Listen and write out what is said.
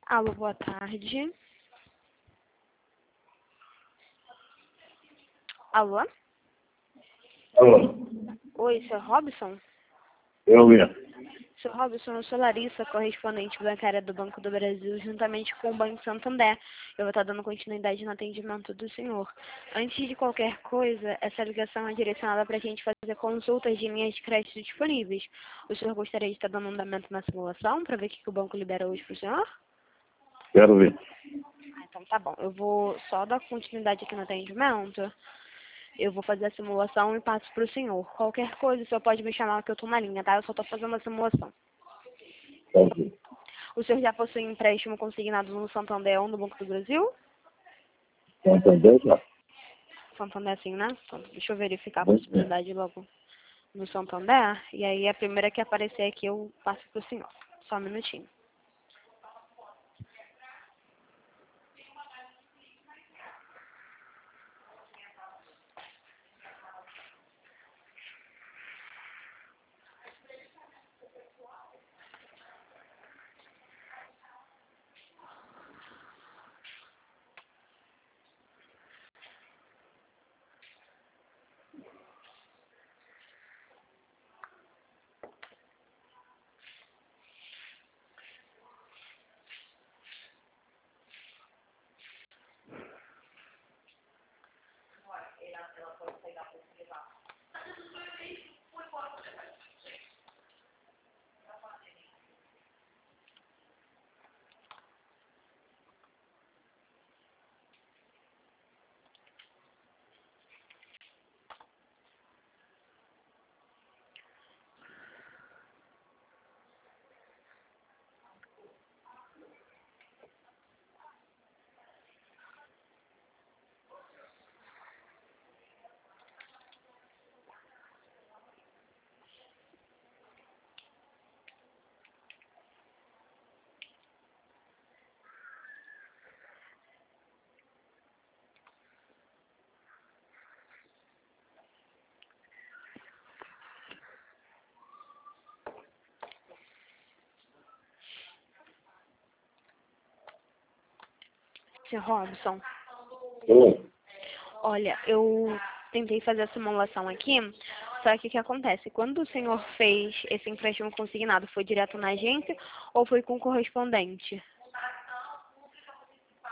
Alô, boa tarde. Alô? Alô, Oi, seu Robson? eu mesmo. Seu Robson, eu sou Larissa, correspondente bancária do Banco do Brasil, juntamente com o Banco Santander. Eu vou estar dando continuidade no atendimento do senhor. Antes de qualquer coisa, essa ligação é direcionada para a gente fazer consultas de linhas de crédito disponíveis. O senhor gostaria de estar dando andamento na simulação para ver o que o banco libera hoje para o senhor? Quero ver. Então tá bom. Eu vou só dar continuidade aqui no atendimento. Eu vou fazer a simulação e passo para o senhor. Qualquer coisa, o senhor pode me chamar que eu estou na linha, tá? Eu só estou fazendo a simulação. Tá aqui. O senhor já possui empréstimo consignado no Santander ou no Banco do Brasil? Tá entendendo? Já? Santander sim, né? Então, deixa eu verificar a possibilidade logo no Santander. E aí a primeira que aparecer aqui eu passo para o senhor. Só um minutinho. Senhor Robson, Oi. olha, eu tentei fazer a simulação aqui, só que o que acontece? Quando o senhor fez esse empréstimo consignado, foi direto na agência ou foi com correspondente?